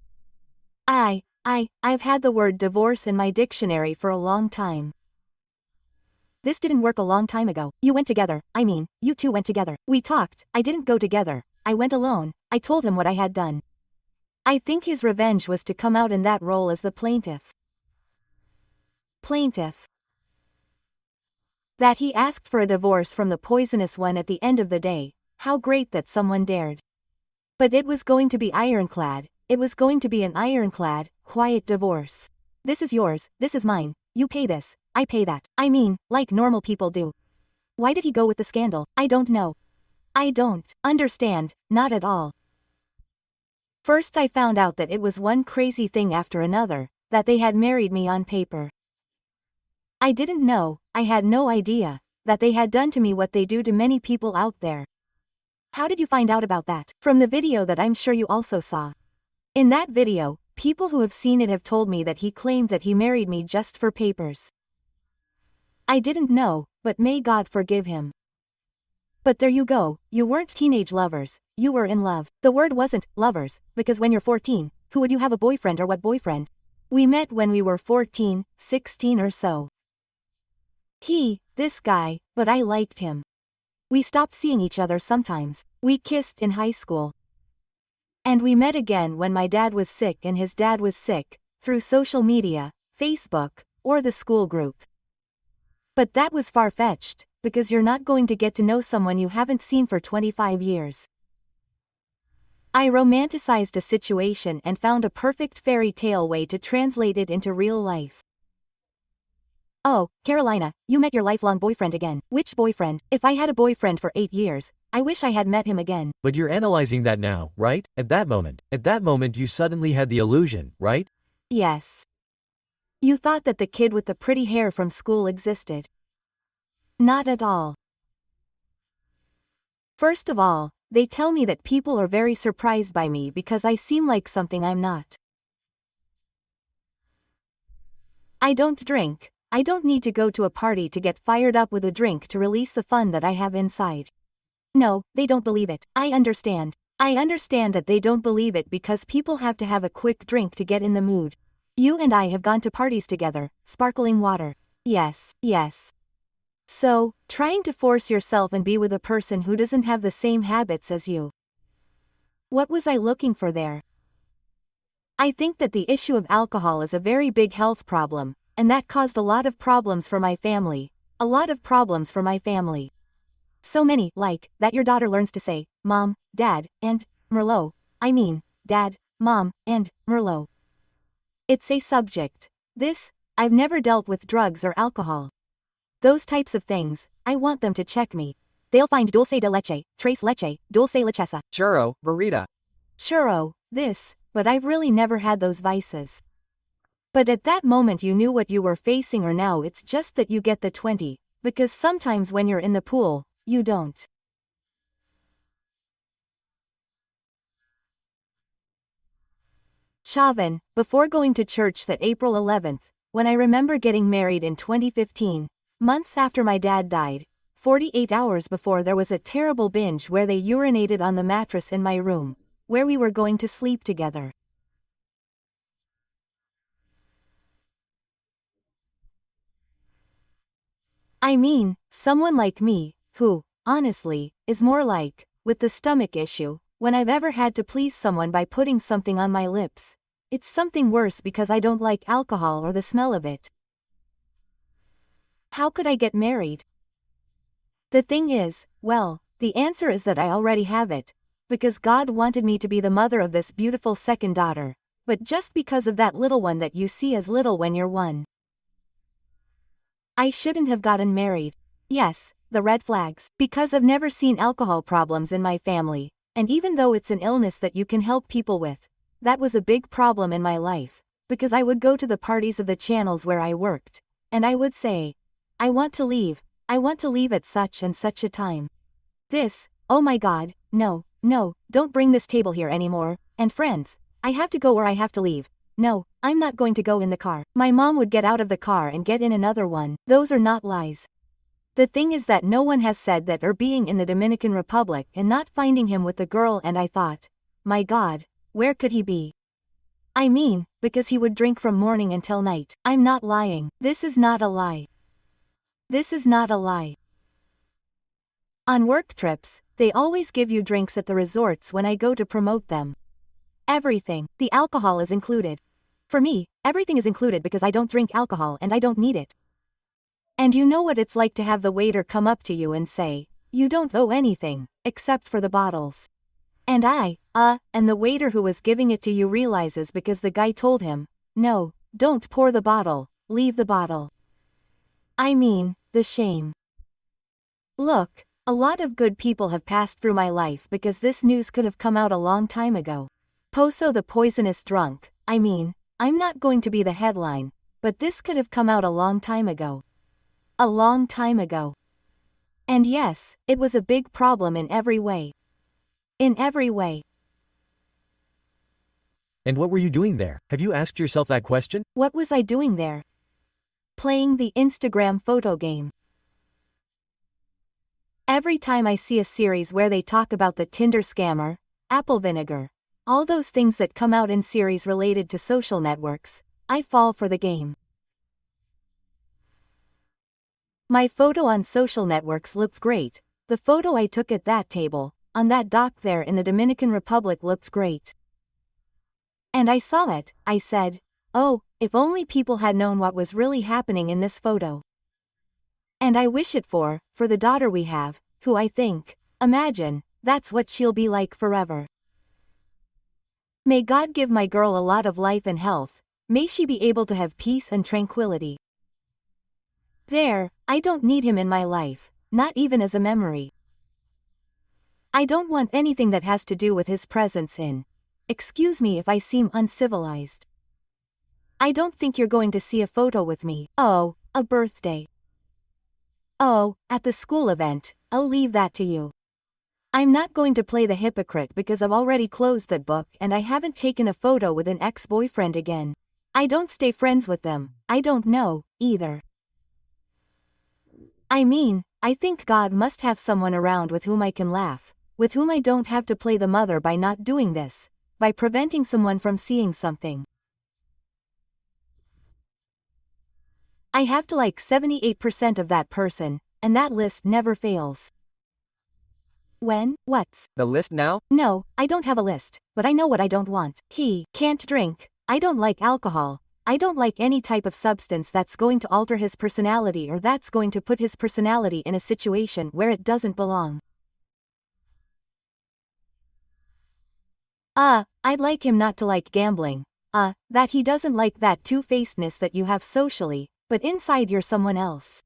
I've had the word divorce in my dictionary for a long time. This didn't work a long time ago. You went together, you two went together. We talked, I didn't go together. I went alone, I told him what I had done. I think his revenge was to come out in that role as the plaintiff. That he asked for a divorce from the poisonous one at the end of the day, how great that someone dared. But it was going to be ironclad, it was going to be an ironclad, quiet divorce. This is yours, this is mine, you pay this, I pay that. Like normal people do. Why did he go with the scandal? I don't know. I don't understand, not at all. First I found out that it was one crazy thing after another, that they had married me on paper. I didn't know, I had no idea, that they had done to me what they do to many people out there. How did you find out about that? From the video that I'm sure you also saw. In that video, people who have seen it have told me that he claimed that he married me just for papers. I didn't know, but may God forgive him. But there you go, you weren't teenage lovers, you were in love. The word wasn't lovers, because when you're 14, who would you have a boyfriend or what boyfriend? We met when we were 14, 16 or so. This guy, but I liked him. We stopped seeing each other sometimes. We kissed in high school. And we met again when my dad was sick and his dad was sick, through social media, Facebook, or the school group. But that was far-fetched, because you're not going to get to know someone you haven't seen for 25 years. I romanticized a situation and found a perfect fairy tale way to translate it into real life. Oh, Carolina, you met your lifelong boyfriend again. Which boyfriend? If I had a boyfriend for 8 years, I wish I had met him again. But you're analyzing that now, right? At that moment you suddenly had the illusion, right? Yes. You thought that the kid with the pretty hair from school existed. Not at all. First of all, they tell me that people are very surprised by me because I seem like something I'm not. I don't drink. I don't need to go to a party to get fired up with a drink to release the fun that I have inside. No, they don't believe it. I understand. I understand that they don't believe it because people have to have a quick drink to get in the mood. You and I have gone to parties together, sparkling water. Yes. So, trying to force yourself and be with a person who doesn't have the same habits as you. What was I looking for there? I think that the issue of alcohol is a very big health problem, and that caused a lot of problems for my family. So many, like, that your daughter learns to say, Mom, Dad, and, Merlot. Dad, Mom, and, Merlot. It's a subject. I've never dealt with drugs or alcohol. Those types of things, I want them to check me. They'll find dulce de leche, tres leche, dulce lechesa. Churro, burrito. Churro, but I've really never had those vices. But at that moment you knew what you were facing, or now it's just that you get the 20, because sometimes when you're in the pool, you don't. Chauvin, before going to church that April 11th, when I remember getting married in 2015, months after my dad died, 48 hours before there was a terrible binge where they urinated on the mattress in my room, where we were going to sleep together. Someone like me, who, honestly, is more like, with the stomach issue, when I've ever had to please someone by putting something on my lips. It's something worse because I don't like alcohol or the smell of it. How could I get married? The thing is, well, the answer is that I already have it, because God wanted me to be the mother of this beautiful second daughter, but just because of that little one that you see as little when you're one. I shouldn't have gotten married. Yes, the red flags. Because I've never seen alcohol problems in my family, and even though it's an illness that you can help people with, that was a big problem in my life. because I would go to the parties of the channels where I worked, and I would say, I want to leave at such and such a time. This, oh my god, no, don't bring this table here anymore, and friends, I have to go or I have to leave. No, I'm not going to go in the car. My mom would get out of the car and get in another one. Those are not lies. The thing is that no one has said that or being in the Dominican Republic and not finding him with the girl, and I thought, my god, where could he be? I mean, because he would drink from morning until night. I'm not lying. This is not a lie. This is not a lie. On work trips, they always give you drinks at the resorts when I go to promote them. Everything, the alcohol is included. For me, everything is included because I don't drink alcohol and I don't need it. And you know what it's like to have the waiter come up to you and say, you don't owe anything, except for the bottles. And and the waiter who was giving it to you realizes because the guy told him, no, don't pour the bottle, leave the bottle. I mean, the shame. Look, a lot of good people have passed through my life because this news could have come out a long time ago. Poso the poisonous drunk, I mean, I'm not going to be the headline, but this could have come out a long time ago. A long time ago. And yes, it was a big problem in every way. In every way. And what were you doing there? Have you asked yourself that question? What was I doing there? Playing the Instagram photo game. Every time I see a series where they talk about the Tinder scammer, apple vinegar, all those things that come out in series related to social networks, I fall for the game. My photo on social networks looked great. The photo I took at that table, on that dock there in the Dominican Republic, looked great. And I saw it, I said, oh, if only people had known what was really happening in this photo. And I wish it for the daughter we have, who I think, imagine, that's what she'll be like forever. May God give my girl a lot of life and health, may she be able to have peace and tranquility. There, I don't need him in my life, not even as a memory. I don't want anything that has to do with his presence in. Excuse me if I seem uncivilized. I don't think you're going to see a photo with me. Oh, a birthday. Oh, at the school event, I'll leave that to you. I'm not going to play the hypocrite because I've already closed that book and I haven't taken a photo with an ex-boyfriend again. I don't stay friends with them, I don't know, either. I mean, I think God must have someone around with whom I can laugh, with whom I don't have to play the mother by not doing this, by preventing someone from seeing something. I have to like 78% of that person, and that list never fails. When? What's The list now? No, I don't have a list, but I know what I don't want. He can't drink. I don't like alcohol. I don't like any type of substance that's going to alter his personality or that's going to put his personality in a situation where it doesn't belong. I'd like him not to like gambling. That he doesn't like that two-facedness that you have socially, but inside you're someone else.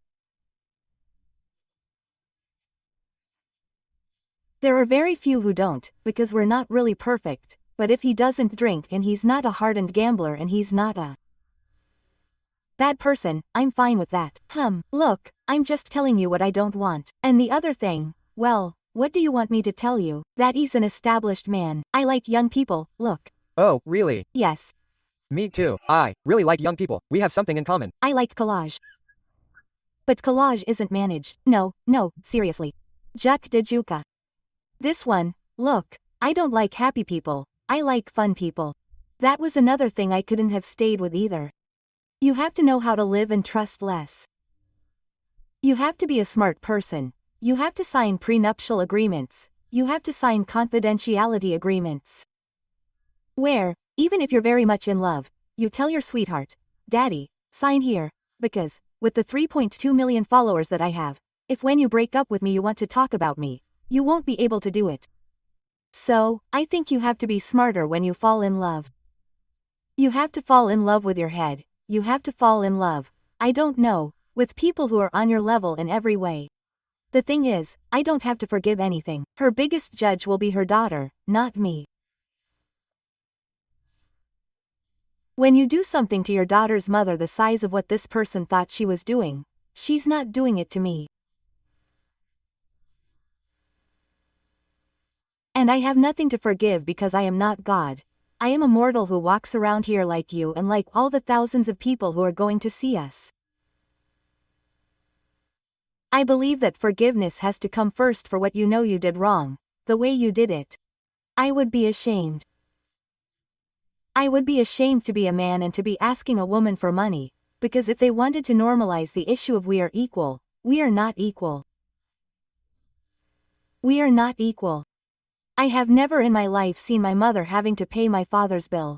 There are very few who don't, because we're not really perfect, but if he doesn't drink and he's not a hardened gambler and he's not a bad person, I'm fine with that. Look, I'm just telling you what I don't want. And the other thing, well, what do you want me to tell you? That he's an established man. I like young people, look. Oh, really? Yes. Me too. I really like young people. We have something in common. I like collage. But collage isn't managed. No, seriously. Juk de Juka. This one, look, I don't like happy people, I like fun people. That was another thing I couldn't have stayed with either. You have to know how to live and trust less. You have to be a smart person. You have to sign prenuptial agreements. You have to sign confidentiality agreements. Where, even if you're very much in love, you tell your sweetheart, Daddy, sign here, because, with the 3.2 million followers that I have, if when you break up with me you want to talk about me, you won't be able to do it. So, I think you have to be smarter when you fall in love. You have to fall in love with your head, you have to fall in love, I don't know, with people who are on your level in every way. The thing is, I don't have to forgive anything. Her biggest judge will be her daughter, not me. When you do something to your daughter's mother the size of what this person thought she was doing, she's not doing it to me. And I have nothing to forgive because I am not God. I am a mortal who walks around here like you and like all the thousands of people who are going to see us. I believe that forgiveness has to come first for what you know you did wrong, the way you did it. I would be ashamed. I would be ashamed to be a man and to be asking a woman for money, because if they wanted to normalize the issue of we are equal, we are not equal. We are not equal. I have never in my life seen my mother having to pay my father's bill.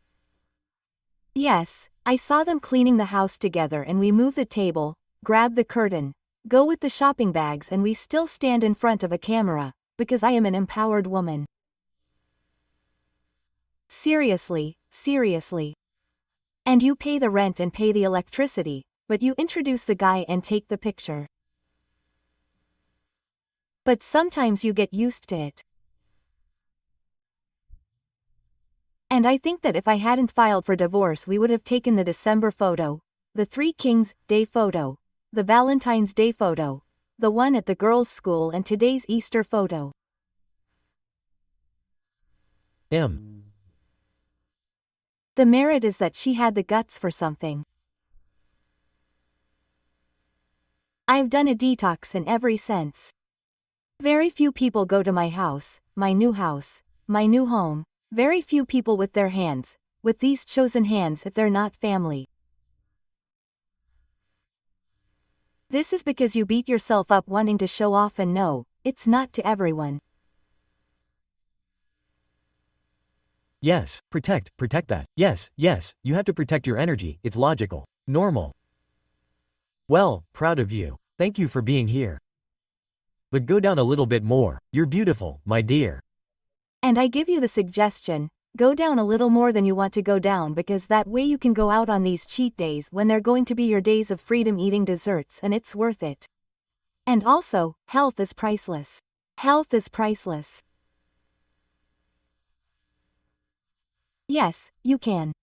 Yes, I saw them cleaning the house together and we move the table, grab the curtain, go with the shopping bags and we still stand in front of a camera, because I am an empowered woman. Seriously, seriously. And you pay the rent and pay the electricity, but you introduce the guy and take the picture. But sometimes you get used to it. And I think that if I hadn't filed for divorce we would have taken the December photo, the Three Kings Day photo, the Valentine's Day photo, the one at the girls' school and today's Easter photo. The merit is that she had the guts for something. I've done a detox in every sense. Very few people go to my house, my new home, very few people with their hands, with these chosen hands if they're not family. This is because you beat yourself up wanting to show off and no, it's not to everyone. Yes, protect that. Yes, you have to protect your energy, it's logical, normal. Well, proud of you. Thank you for being here. But go down a little bit more, you're beautiful, my dear. And I give you the suggestion, go down a little more than you want to go down because that way you can go out on these cheat days when they're going to be your days of freedom eating desserts and it's worth it. And also, health is priceless. Health is priceless. Yes, you can.